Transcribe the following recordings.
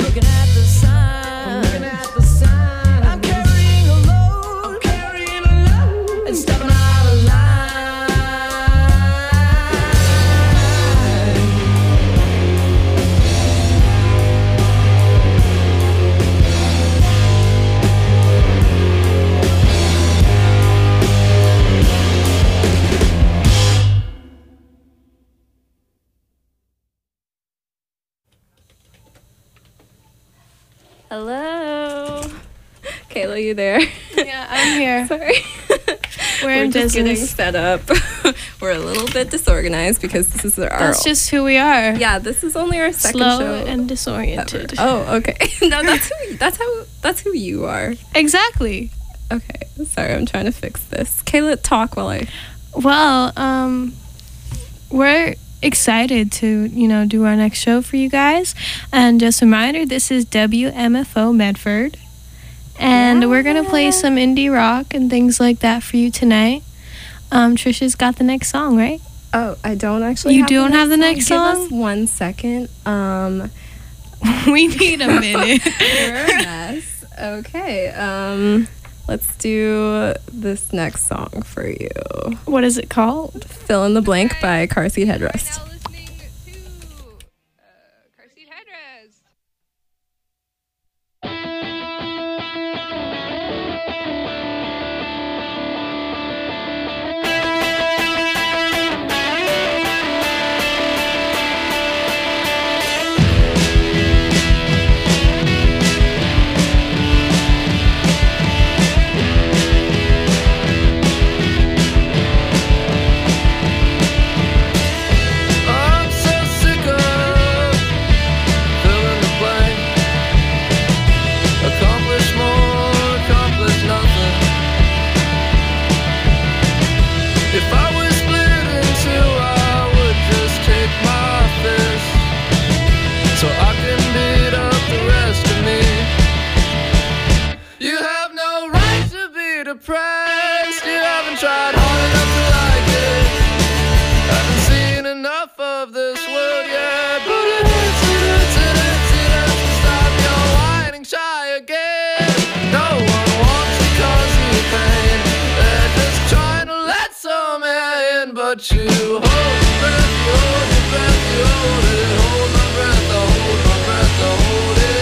looking at the sign. I'm carrying a load. And stepping out of line. Hello. Kayla, you there? Yeah, I'm here. Sorry. We're in just getting business. set up. We're a little bit disorganized because this is our... That's just who we are. Yeah, this is only our second Slow show. and disoriented. Oh, okay. No, that's who you are. Exactly. Okay. Sorry, I'm trying to fix this. Kayla, talk while I... Well, we're excited to, do our next show for you guys. And just a reminder, this is WMFO Medford. And we're going to play some indie rock and things like that for you tonight. Trisha's got the next song, right? Oh, I don't actually You don't have the next song? Give us 1 second. We need a minute. We're a mess. Okay. Let's do this next song for you. What is it called? Fill in the Blank by Car Seat Headrest. Now listening to Car Seat Headrest. I'm so sick of filling the blank. Accomplish more, accomplish nothing. If I was split in two, I would just take my fist, so I can beat up the rest of me. You have no right to be depressed. You haven't tried hard enough to like it. Haven't seen enough of this world yet, but it hurts to stop your whining shy again. No one wants to cause you pain. They're just trying to let some air in, but you hold your breath, you hold your breath, you hold it. Hold my breath, I hold my breath, I hold it.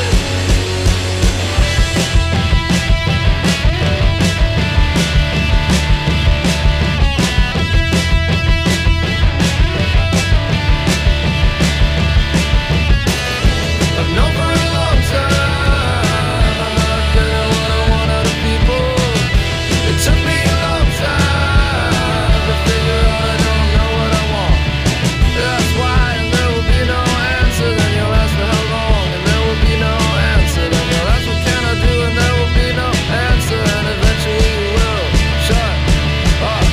I've known for a long time I'm not getting what I want out of people. It took me a long time to figure out I don't know what I want. That's why, and there will be no answer. Then you'll ask for how long, and there will be no answer. Then you'll ask what can I do, and there will be no answer. And eventually you will shut up.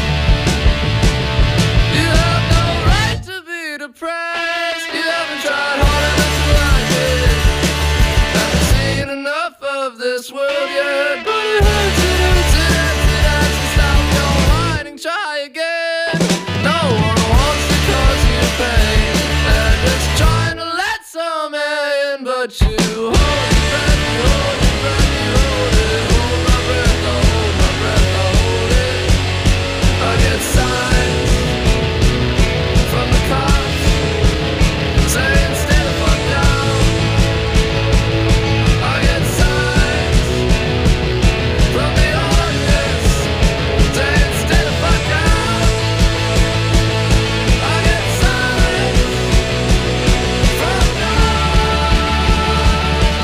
You have no right to be depressed. You haven't tried hard enough to like it. Haven't seen enough of this world yet, but it hurts to stop your whining. Try again. No one wants to cause you pain. They're just trying to let some air in, but you hold your breath, you hold your breath, you hold it. Hold my breath, I hold my breath, I hold it. I get signs from the cops saying stay the fuck down. I get signs from the audience saying stay the fuck down. I get signs from God.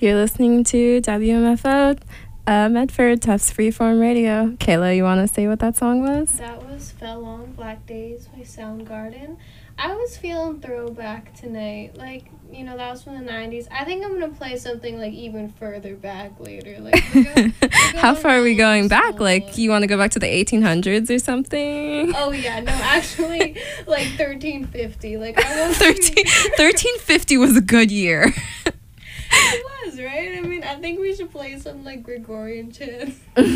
You're listening to WMFO Medford Tufts Freeform Radio. Kayla, you want to say what that song was? That was Fell on Black Days by Soundgarden. I was feeling throwback tonight. Like, you know, that was from the 90s. I think I'm going to play something, like, even further back later. Like, How far are we going back? Like, you want to go back to the 1800s or something? Oh, yeah. No, actually, like, 1350. Like, I want 1350 was a good year. It was, right? I mean, I think we should play some, like, Gregorian chants.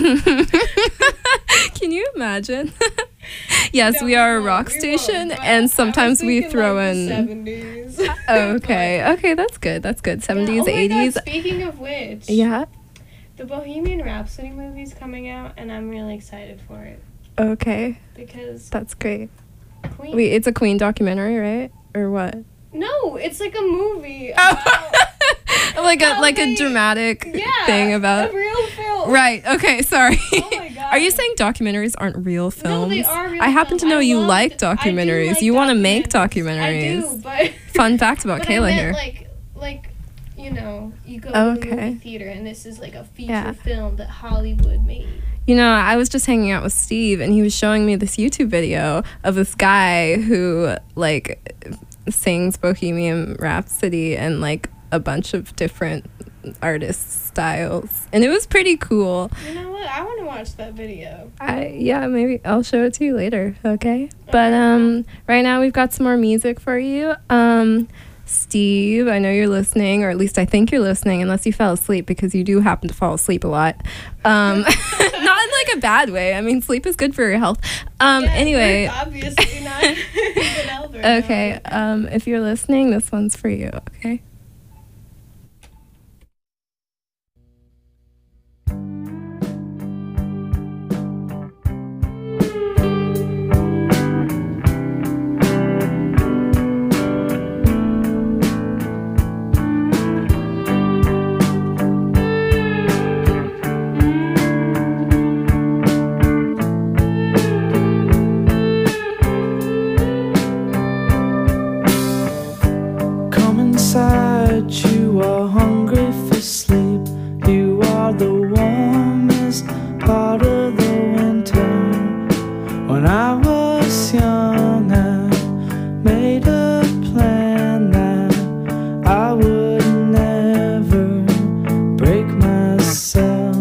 Can you imagine? Yes, we are a rock station, and sometimes we throw in. The 70s. Okay, that's good. That's good. 70s, yeah, oh 80s. God, speaking of which, Yeah. the Bohemian Rhapsody movie's coming out, and I'm really excited for it Okay, because that's great. Queen. Wait, it's a Queen documentary, right? Or what? No, it's like a movie. like a they- dramatic thing about. a real film. Right. Okay. Sorry. Oh my God. Are you saying documentaries aren't real films? No, they are real I happen to films. know I you love like I do documentaries. like You want to make documentaries. documentaries. I do, but Fun fact about but Kayla I meant, here. like you know, you go to the Okay. movie theater, and this is like a feature Yeah. film that Hollywood made. You know, I was just hanging out with Steve, and he was showing me this YouTube video of this guy who like sings Bohemian Rhapsody and like a bunch of different artist styles, and it was pretty cool. You know what? I want to watch that video. Yeah, maybe I'll show it to you later. Okay. But right now we've got some more music for you. Steve, I know you're listening, or at least I think you're listening, unless you fell asleep, because you do happen to fall asleep a lot. Not in like a bad way. I mean, sleep is good for your health. Anyway. Obviously not good health right now. Okay. If you're listening, this one's for you. Okay. Come inside, you are hungry for sleep. You are the warmest part of the winter. When I was young, I made a plan that I would never break myself.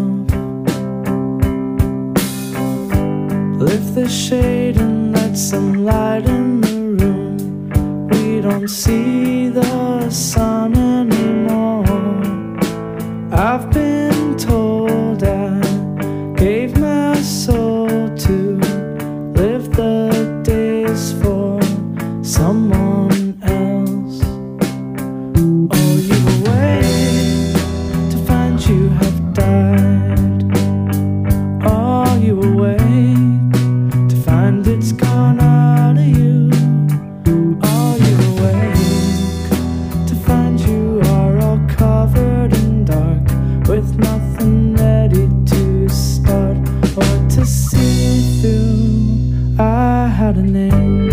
Lift the shade and let some light in the room. We don't see the sun anymore. I've been told I gave my soul to live the days for someone else. Oh, you awake to find you have died. Oh, you awake to find it's gone out of you. Are you awake to find you are all covered in dark, with nothing ready to start or to see through? I had a name,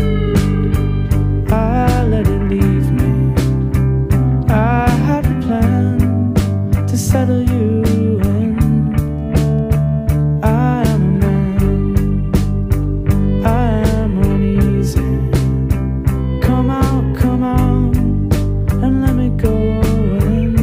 I let it leave me. I had a plan to settle you in. I am a man, I am uneasy. Come out, and let me go in.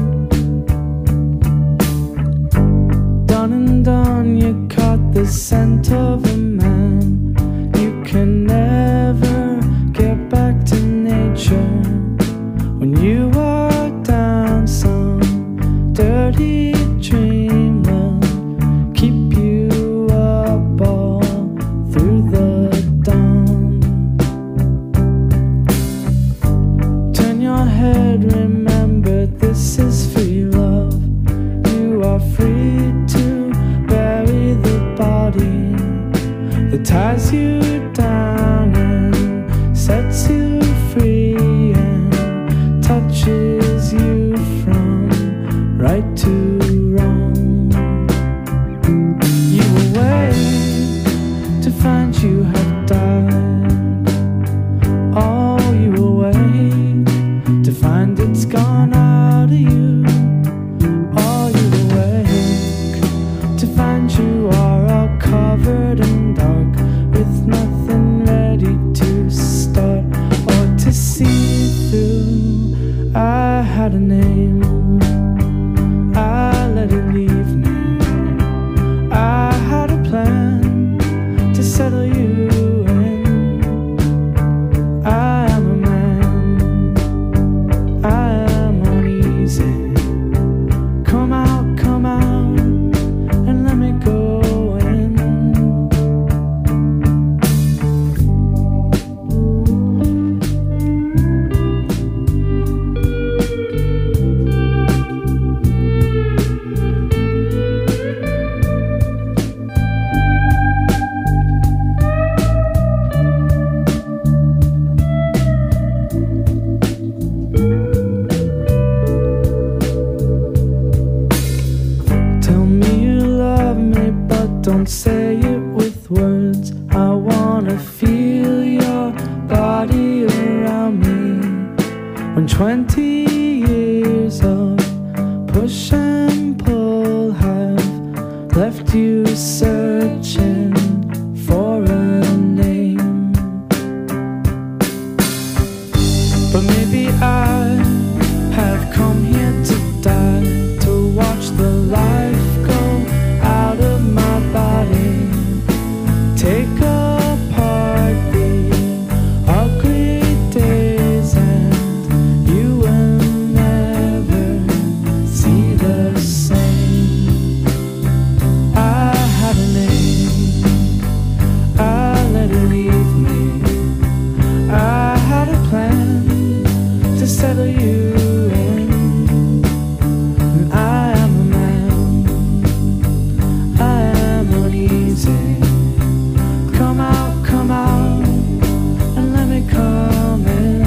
Done and done, you caught the scent of a man. You can never get back to nature when you are down. Some dirty dream will keep you up all through the dawn. Turn your head, remember this is free love. You are free to bury the body that ties you down and sets you free and touches you from right to wrong. You awake to find you have died. Oh, you awake to find it's gone out of you. say it with words. I wanna feel your body around me. When 20 years of push and pull have left you searching for a name. But maybe I have come here to die, to watch the life go out of my body, take apart the ugly days, and you will never see the same. I had a name, I let it leave me. I had a plan to settle you in, and I am a man, I am uneasy. Come out, and let me come in.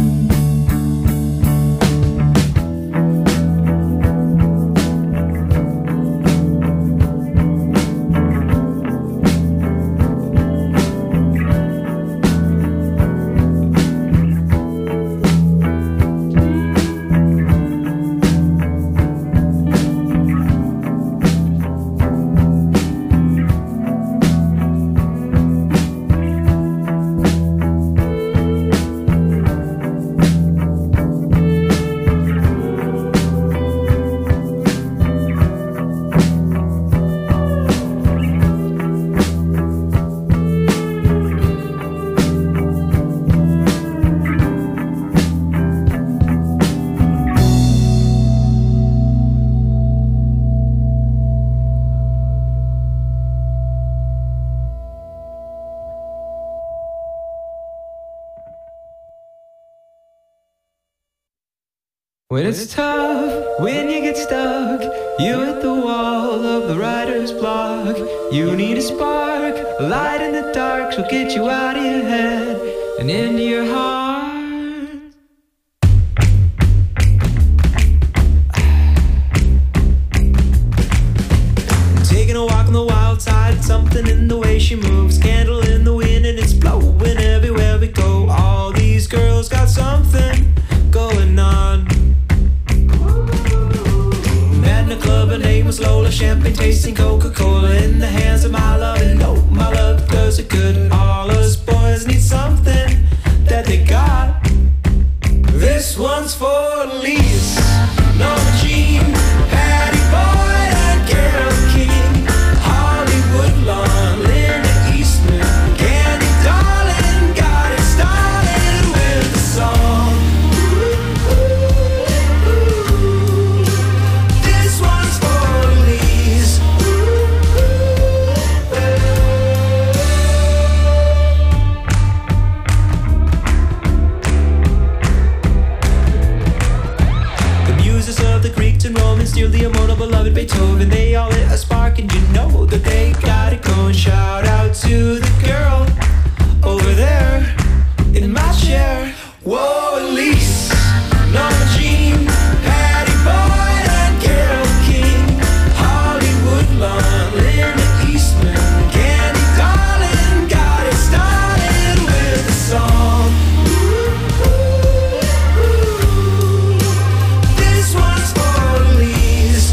When it's tough, when you get stuck, you hit the wall of the writer's block. You need a spark, a light in the dark, so get you out of your head and into your heart. Taking a walk on the wild side, something in the way she moves, candle in the wind and it's blowing everywhere we go. All these girls got something going on. Met in a club, her name was Lola, champagne tasting Coca-Cola in the hands of my love. And no, my love does it good. All us boys need something that they got. This one's for Lise, Norma Jean, Patty Boyd and Carole King, Hollywood Lawn, Linda Eastman, Candy Darling, got it started with a song. This one's for Lise. The muses of the Greeks and Romans, still the immortal beloved Beethoven, they all lit a spark, and you know that they got it going. Shout out to the girl over there in my chair. Whoa, Elise, Norma Jean, Patty Boyd and Carole King, Hollywood Lawn, Linda Eastman, Candy Darling, got it started with a song. This one's for Lise.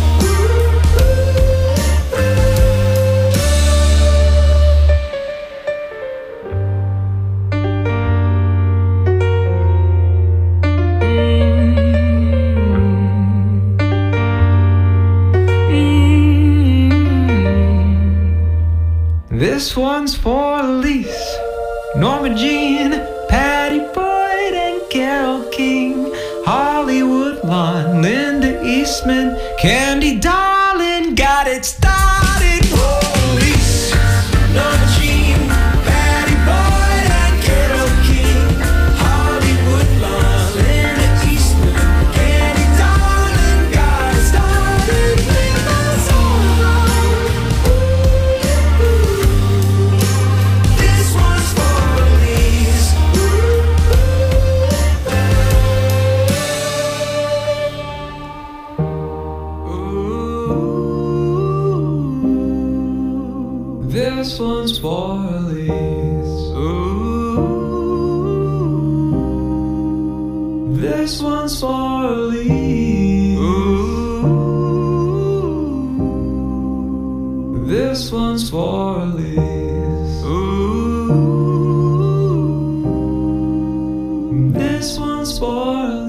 This one's for Lise, Norma Jean, Patty Boyd and Carole King, Hollywood Lawn, Linda Eastman, Candy Darling, got it started. Whoa, Lise, Norma Jean, Patty Boyd and Carole King, Hollywood Lawn, Linda Eastman, Candy Darling, got it started with a song. This one's for Lise. Ooh. This one's for Elise. Ooh. This one's for Elise. Ooh. This one's for Elise.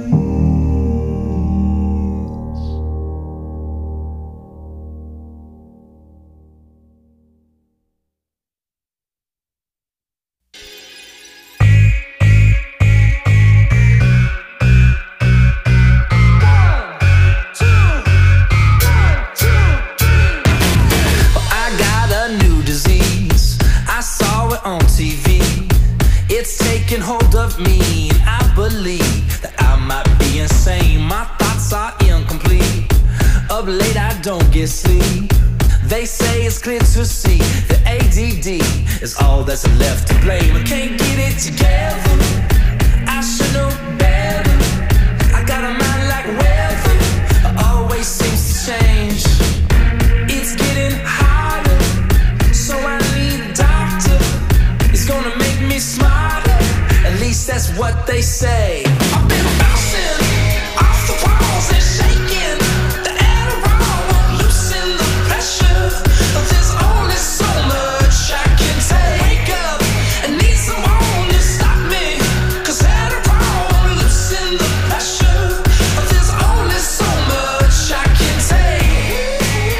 It's taking hold of me, and I believe that I might be insane. My thoughts are incomplete. Up late, I don't get sleep. They say it's clear to see that ADD is all that's left to blame. I can't get it together. I should know better. I got a mind like weather. It always seems to change. It's getting harder, so I need a doctor. It's gonna make me smarter. At least that's what they say. I've been bouncing off the walls and shaking. The Adderall won't loosen the pressure. There's only so much I can take. Wake up and need someone to stop me. 'Cause Adderall won't loosen the pressure. There's only so much I can take.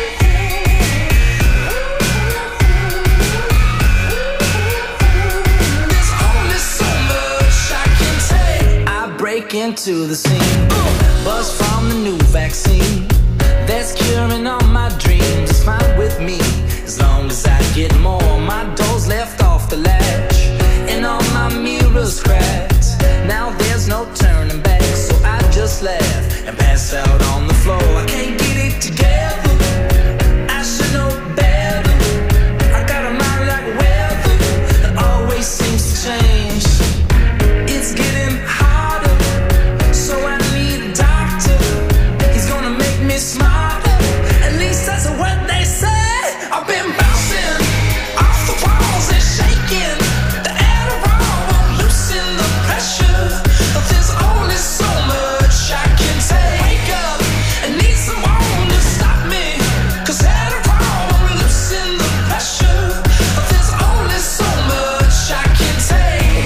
There's only so much I can take. I break into the scene, buzz from the new vaccine. That's curing all my dreams. It's fine with me as long as I get more. My door's left off the latch and all my mirrors cracked. Now there's no turning back, so I just laugh and pass out on the floor. I can't get it together. I should know better. I got a mind like weather. It always seems to change. It's getting harder, so I need a doctor. He's gonna make me smarter. At least that's what they say. I've been bouncing off the walls and shaking. The Adderall won't loosen the pressure. There's only so much I can take. Wake up and need someone to stop me. 'Cause Adderall won't loosen the pressure. There's only so much I can take.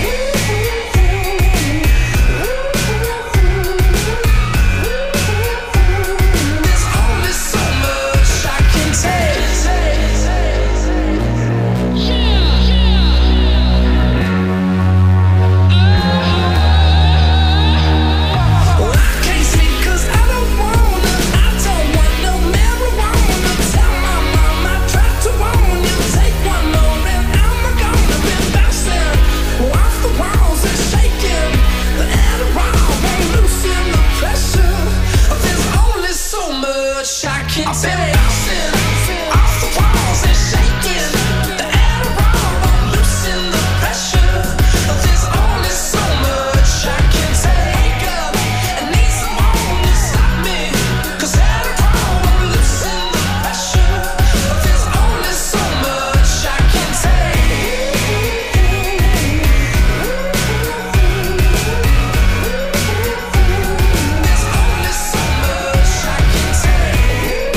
There's only so much I can take. Well, I can't sleep 'cause I don't want no marijuana. Tell my mom I tried to warn you. Take one more and I'm gonna be bouncing off the walls and shaking. The Adderall won't loosen the pressure. There's only so much I can take. Bouncing off the walls and shaking. The Adderall won't loosen the pressure. There's only so much I can take. Wake up and need someone to stop me. 'Cause Adderall won't loosen the pressure. There's only so much I can take. There's only so much I can take.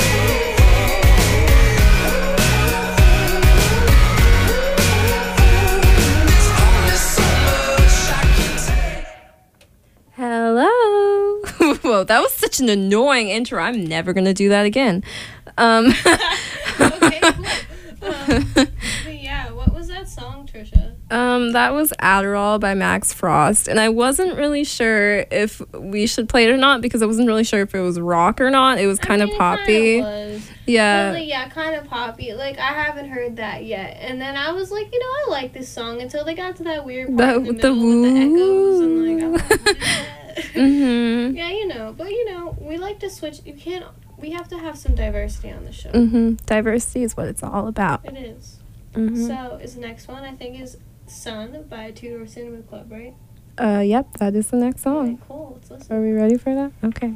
There's only so much I can take. Hello. Whoa, that was such an annoying intro. I'm never gonna do that again. Okay, cool. But yeah, what was that song, Trisha? That was Adderall by Max Frost, and I wasn't really sure if we should play it or not because I wasn't really sure if it was rock or not. It was kind of poppy. Yeah. Really, yeah, kind of poppy. Like, I haven't heard that yet. And then I was like, I like this song until they got to that weird part in the The middle with the echoes and like, I was like, what is that? Mhm. Yeah, but we like to switch. We have to have some diversity on the show. Mhm. Diversity is what it's all about. It is. Mhm. So, is the next one, I think, is Sun by Two Door Cinema Club, right? Yep, that is the next Okay, song. cool. Let's listen. Are we ready for that? Okay.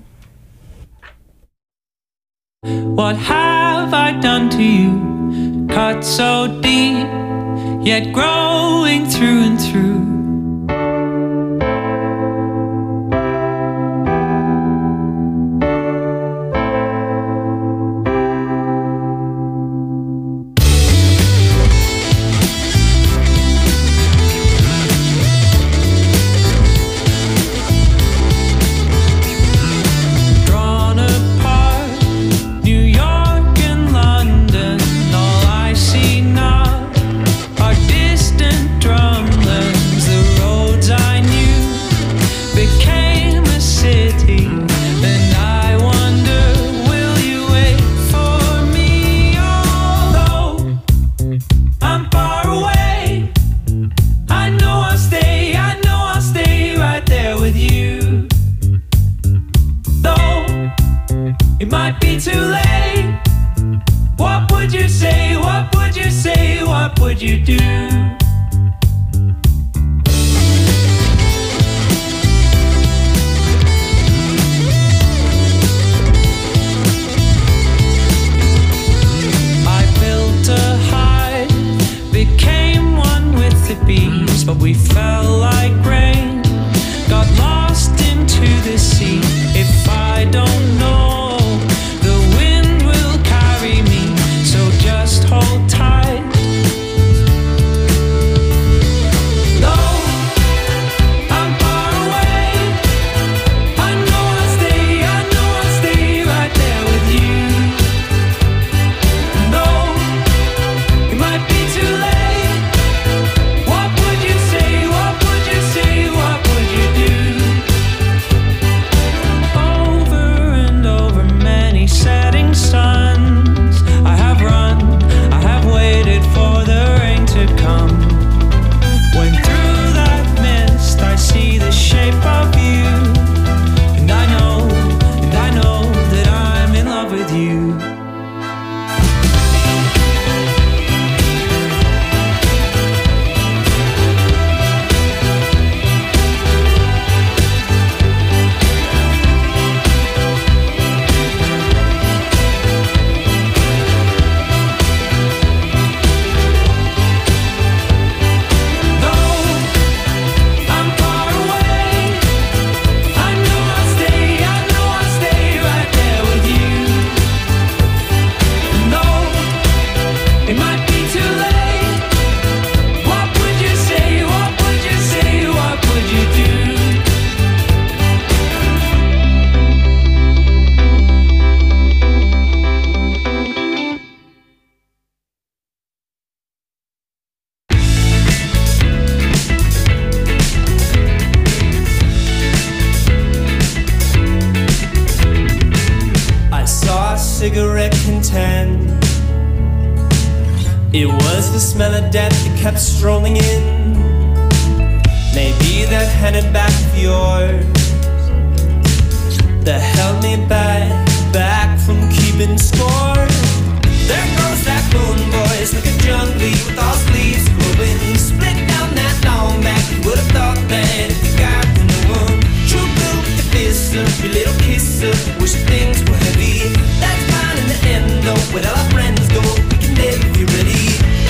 What have I done to you? Cut so deep, yet growing through and through. be too late. What would you say? What would you say? What would you do? Became one with the bees, but we fell like rain, got lost into the sea. If I don't know, the wind will carry me, so just hold tight. No, I'm far away. I know I'll stay right there with you. No, it might be too late. What would you say? What would you say? What would you do? Over and over many setting suns, I have run, I have waited for the rain to come. When through that mist I see the shape of you, and I know that I'm in love with you. Cigarette contend. It was the smell of death that kept strolling in. Maybe that handed back of yours that held me back from keeping score. There goes that moon, boys, looking jungly with all sleeves growing. Split down that long back, you would have thought that if you got to know one. True blue with the fist up, your little kiss up, wish things were heavy. That's fine in the end though, where all our friends go, we can live if you're ready.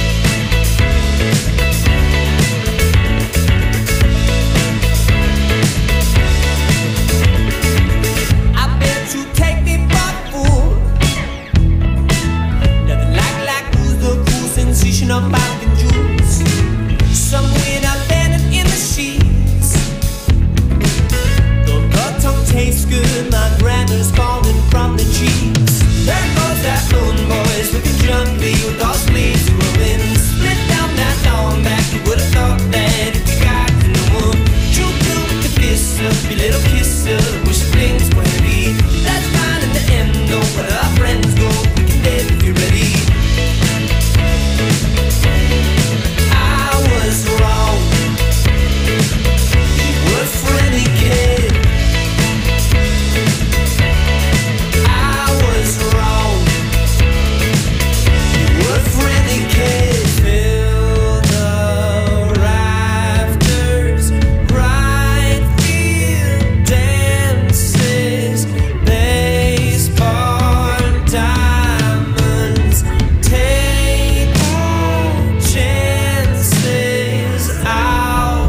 I bet you take me for a fool. Nothing like who's the cool sensation of Falcon juice. Somewhere out landing in the sheets. The tongue tastes good, my grandar's falling from the cheeks. There goes that moon, boys, looking jumpy with all sleeves growing. Split down that long back, you would have thought that if you got to know one. True blue with the fist up, your little kiss up, wish things were heavy. That's fine in the end though, where our friends go, we can live if you're ready. I was wrong, you were a friendly kid. I was wrong, you were a friendly kid. Fill the rafters, right field dances, baseball diamonds, table chances out.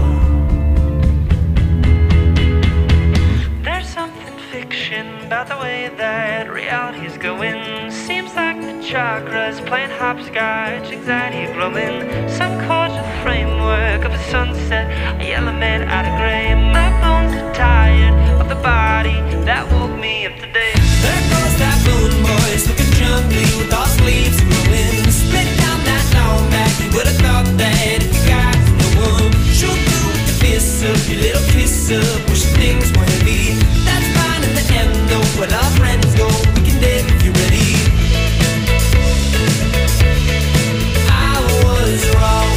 There's something fiction about the way that reality's going. Seems like the chakras playing hopscotch, anxiety glowing. Some cordial framework of a sunset, a yellow man out of gray. My bones are tired of the body that woke me up today. There goes that moon, boys, looking jumpy with all sleeves growing. Split down that long back, you would have thought that if you got to know one. Shoot through with the fist up, your little kiss up, wish things were heavy. That's fine in the end though, where our friends go, we can live if you're ready. I was wrong,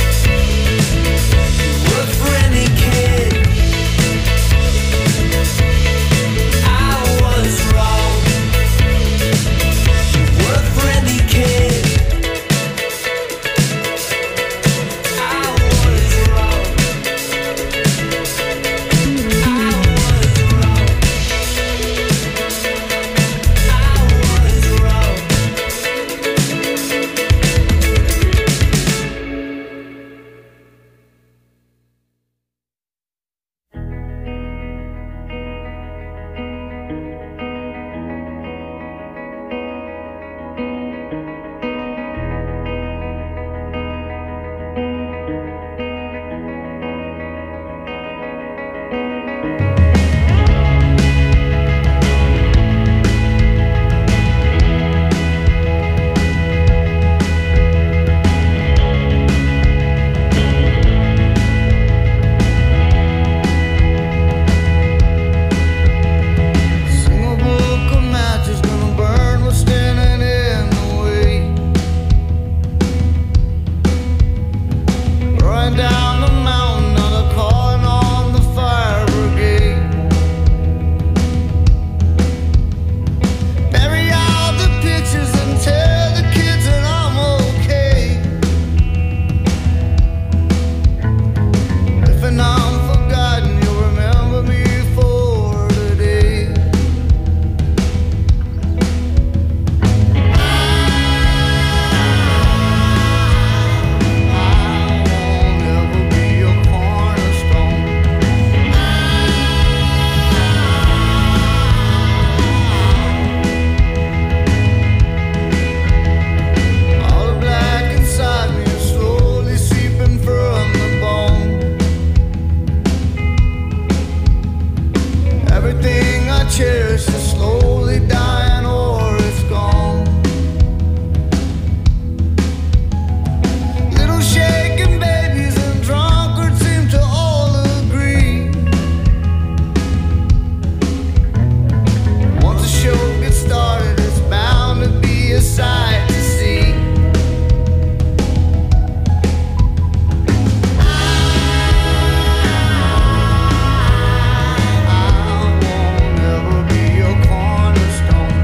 you were a friendly kid. I was wrong, cherish the slowly dying or it's gone. Little shaken babies and drunkards seem to all agree. Once the show gets started, it's bound to be a sight to see. I won't ever be your cornerstone.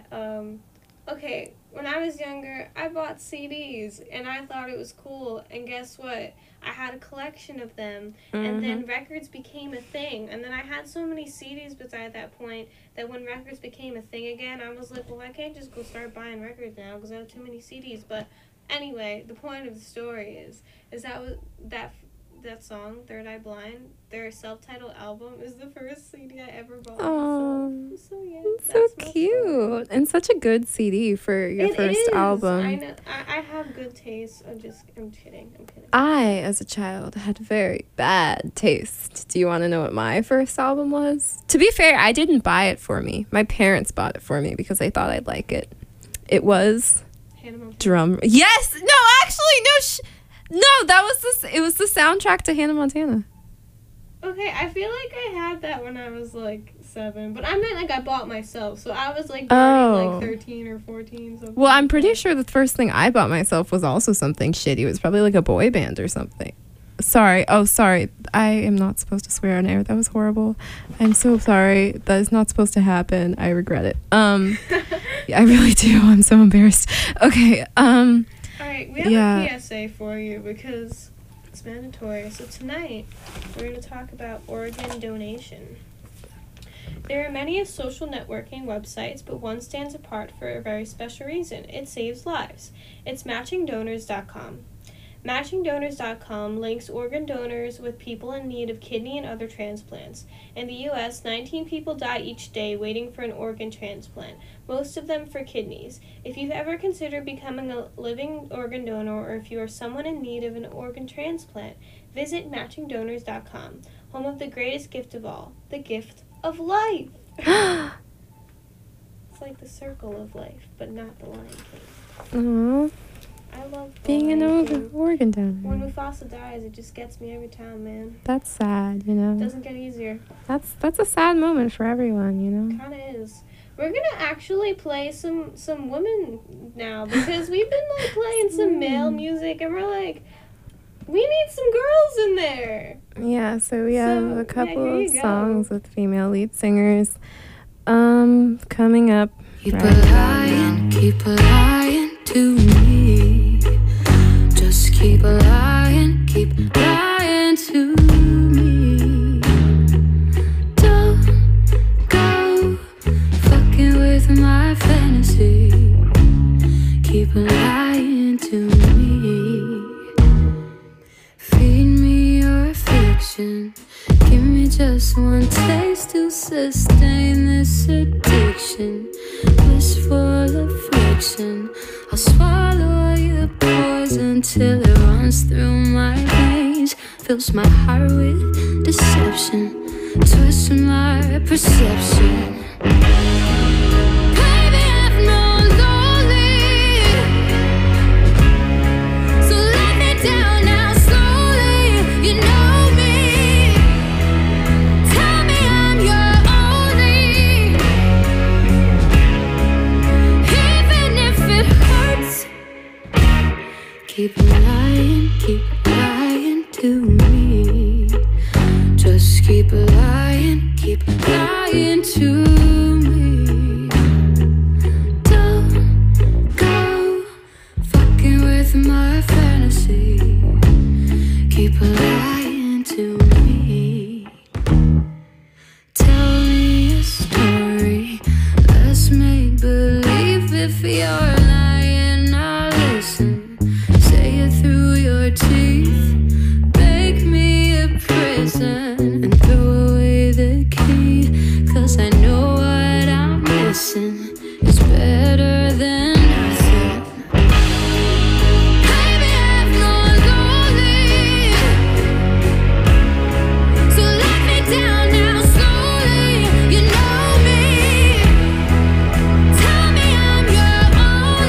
that, okay, when I was younger, I bought CDs, and I thought it was cool, and guess what? I had a collection of them, and then records became a thing, and then I had so many CDs beside that point that when records became a thing again, I was like, well, I can't just go start buying records now because I have too many CDs. But anyway, the point of the story is that song, Third Eye Blind, their self-titled album, is the first CD I ever bought. Oh, so yeah, so that's my cute. story. And such a good CD for your It first is. album. I know. I have good taste. I'm kidding. I'm kidding. I, as a child, had very bad taste. Do you want to know what my first album was? To be fair, I didn't buy it for me. My parents bought it for me because they thought I'd like it. It was Hannah Montana. Drum. Yes! No, actually, no, that was it was the soundtrack to Hannah Montana. Okay, I feel like I had that when I was like 7, but I meant like I bought myself, so I was like Oh. like 13 or 14. Something Well, I'm like pretty that. sure the first thing I bought myself was also something shitty. It was probably like a boy band or something. Sorry. Oh, sorry. I am not supposed to swear on air. That was horrible. I'm so sorry. That is not supposed to happen. I regret it. Yeah, I really do. I'm so embarrassed. Okay. Alright, we have Yeah. a PSA for you because it's mandatory. So tonight, we're going to talk about organ donation. There are many social networking websites, but one stands apart for a very special reason. It saves lives. It's matchingdonors.com. Matchingdonors.com links organ donors with people in need of kidney and other transplants. In the U.S., 19 people die each day waiting for an organ transplant, most of them for kidneys. If you've ever considered becoming a living organ donor or if you are someone in need of an organ transplant, visit matchingdonors.com, home of the greatest gift of all, the gift of life. It's like the circle of life, but not the Lion King. Aw, I love the being an Lion King. organ When donor. Mufasa dies, it just gets me every time, man. That's sad, you It know. doesn't get easier. That's a sad moment for everyone, you know. Kinda is. We're gonna actually play some women now because we've been like playing some male music and we're like, we need some girls in there. Yeah, so we have So, a yeah, couple here of you go. songs with female lead singers. Coming up. Keep right about lying, now. keep lying to me. Just keep lying to me. Don't go fucking with my fantasy. Keep lying to me. Feed me your fiction. Give me just one taste to sustain this addiction. Wishful affliction. I'll swallow your poison till it runs through my veins. Fills my heart with deception. Twists my perception. Baby, I've known lonely. So let me down now slowly. You know me. Tell me I'm your only. Even if it hurts. Keep lying to me. Just keep lying to me. Don't go fucking with my fantasy. Keep lying to me. Tell me a story. Let's make believe. If you're lying, I'll listen. Say it through your teeth. Make me a prison and throw away the key. 'Cause I know what I'm missing is better than nothing. Baby, I've known lonely. So let me down now slowly. You know me. Tell me I'm your only.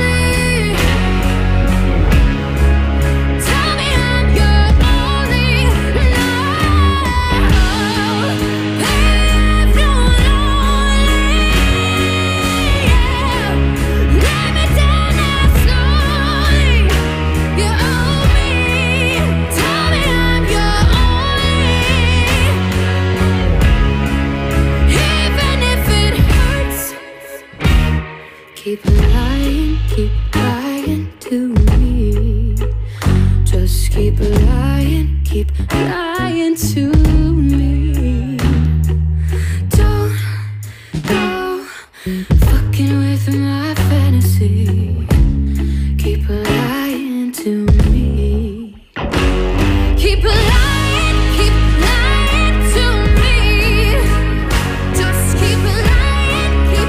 keep lying to me. Just keep lying to me. Don't go fucking with my fantasy. Keep lying to me. Keep lying to me. Just keep lying to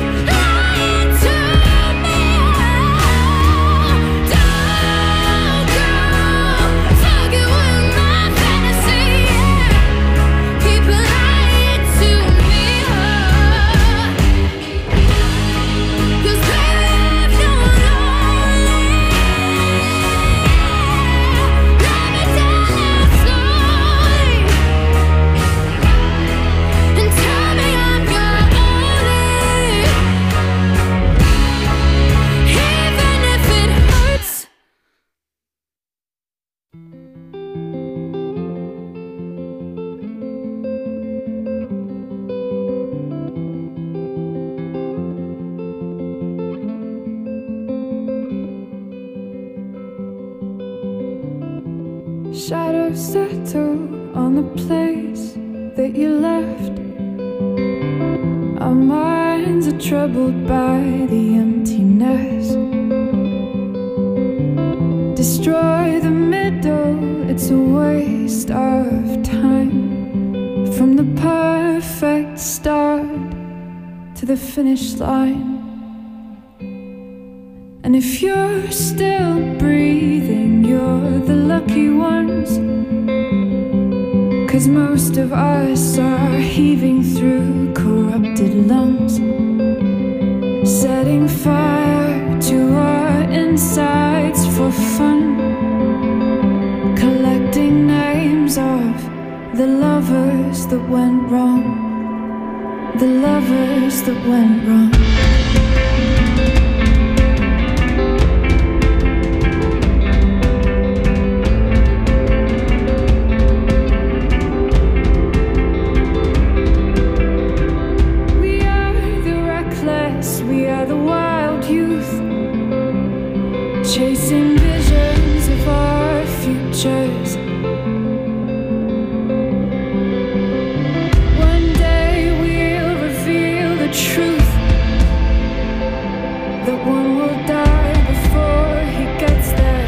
me. Don't go fucking with my fantasy. Keep lying to me. 'Cause baby, if you're lonely, let me down slowly and tell me I'm your only, even if it hurts. Shadows settle on the place that you left. Our minds are troubled by the emptiness. Destroy the middle, it's a waste of time. From the perfect start to the finish line. And if you're still breathing, you're the lucky ones. 'Cause most of us are heaving through corrupted lungs, setting fire to our insides for fun, collecting names of the lovers that went wrong, the lovers that went wrong. We are the wild youth, chasing visions of our futures. One day we'll reveal the truth, that one will die before he gets there.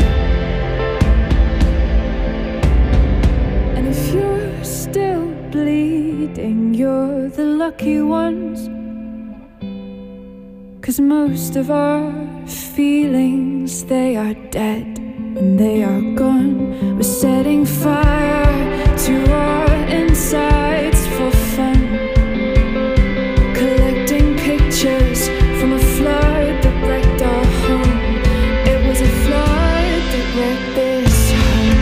And if you're still bleeding, you're the lucky ones. 'Cause most of our feelings, they are dead and they are gone. We're setting fire to our insides for fun, collecting pictures from a flood that wrecked our home. It was a flood that wrecked this home.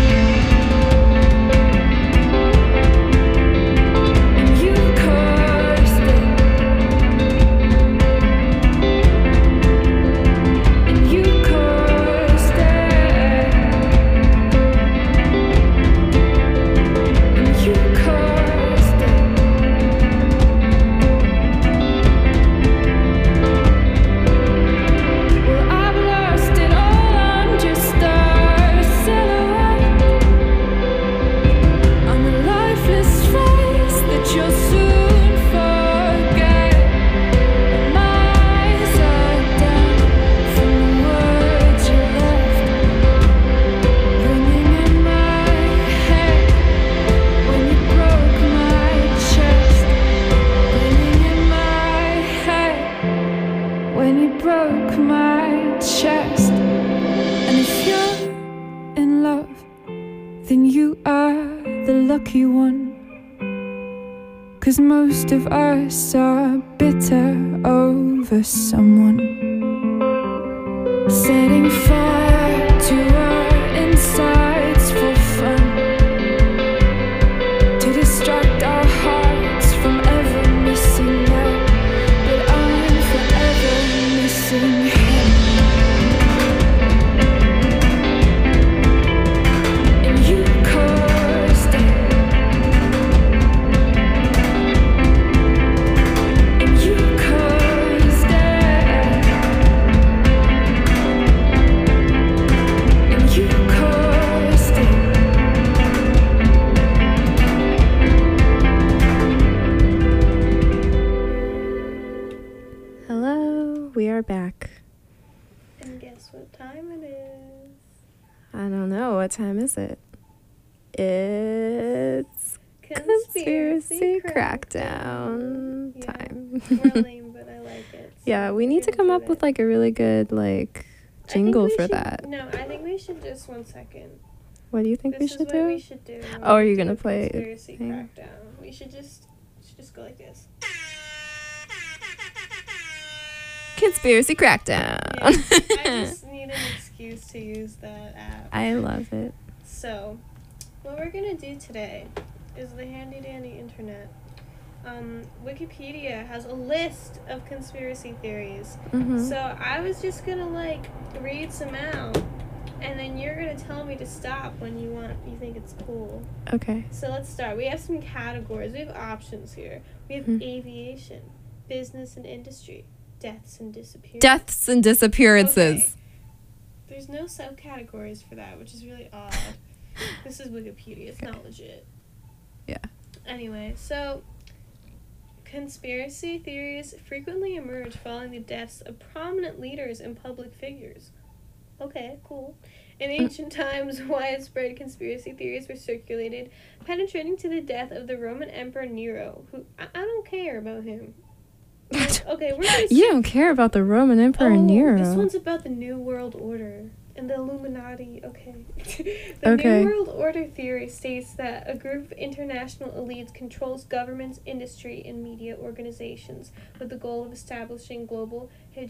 And you caused it. Lucky one, 'cause most of us are bitter over someone, setting fire to our insides for fun, to distract our hearts from ever missing them. But I'm forever missing him. And you caused it. And you caused it. And guess what time it is? I don't know. What time is it? It's Conspiracy Crackdown Yeah. time. More lame, but I like it. So Yeah, we we're need to gonna come do up with it. like a really good like I think jingle we for should- that. No, I think we should just 1 second. What do you think we This is should what do? we should do. when Oh, are we you do gonna a play it? Conspiracy Thing? Crackdown. We should just go like this. Conspiracy Yeah, Crackdown. I just need an excuse to use that app. I love it. So, what we're gonna do today is the handy dandy internet. Wikipedia has a list of conspiracy theories. Mhm. So I was just gonna like read some out, and then you're gonna tell me to stop when you think it's cool. Okay. So let's start. We have some categories. We have options here. We have Mhm. aviation, business and industry, deaths and disappearances. Deaths and disappearances. Okay. There's no subcategories for that, which is really odd. This is Wikipedia. It's not legit. Yeah. Anyway, so conspiracy theories frequently emerge following the deaths of prominent leaders and public figures. Okay, cool. In ancient times, widespread conspiracy theories were circulated, penetrating to the death of the Roman Emperor Nero, who I don't care about him. Okay, we're gonna You don't care about the Roman Emperor Nero. This one's about the New World Order and the Illuminati. Okay. The Okay. New World Order theory states that a group of international elites controls governments, industry, and media organizations with the goal of establishing global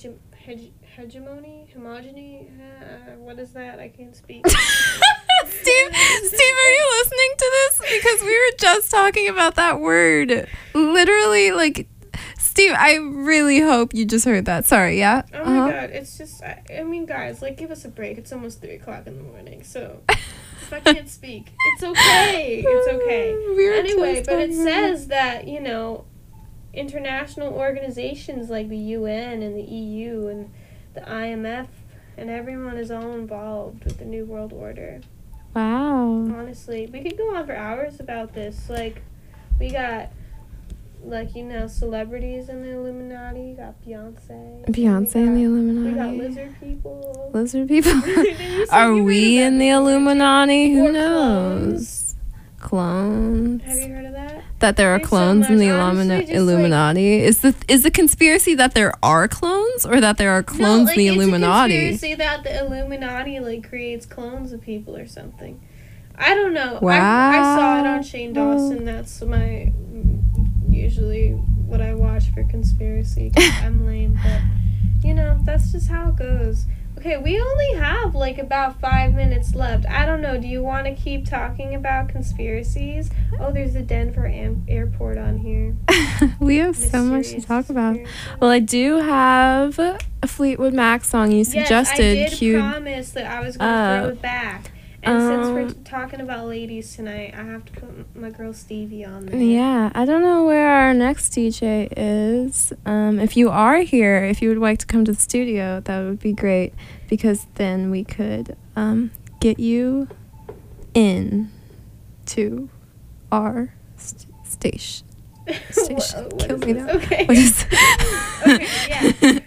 hegemony? Homogeny? What is that? I can't speak. Steve, are you listening to this? Because we were just talking about that word. Literally, like, Steve, I really hope you just heard that. Sorry, yeah? Oh my god, it's just, I mean, guys, like, give us a break. It's almost 3 o'clock in the morning, so if I can't speak, it's okay. It's okay. We were Anyway, just but it talking about- says that, you know, international organizations like the UN and the EU and the IMF and everyone is all involved with the New World Order. Wow. Honestly, we could go on for hours about this. Like, we got, like, you know, celebrities in the Illuminati. You got Beyonce. Beyonce in the Illuminati. We got lizard people. Lizard people? You Are heard we of in that the before? Illuminati? Who Or knows? Clones. Have you heard of that? That there are There's so clones in much. the Honestly, just, like- Illuminati. Is the conspiracy that there are clones, or that there are clones in the Illuminati? It's a conspiracy that the Illuminati like creates clones of people or something. I don't know. Wow. I saw it on Shane Dawson. That's my usually what I watch for conspiracy. 'Cause I'm lame, but you know that's just how it goes. Okay, we only have like about 5 minutes left. I don't know. Do you want to keep talking about conspiracies? Oh, there's the Denver airport on here. We have so much to Mysterious talk about. conspiracy. Well, I do have a Fleetwood Mac song you suggested. Yes, I did Cute. promise that I was going to throw it back. And since we're talking about ladies tonight, I have to put my girl Stevie on there. Yeah, I don't know where our next DJ is. If you are here, if you would like to come to the studio, that would be great, because then we could get you in to our station. Station. What Kill is me this? now. Okay. What is Okay, yeah.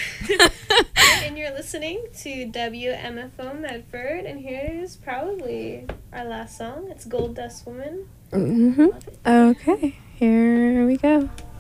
And you're listening to WMFO Medford, and here is probably our last song. It's Gold Dust Woman. Mm-hmm. Okay, here we go.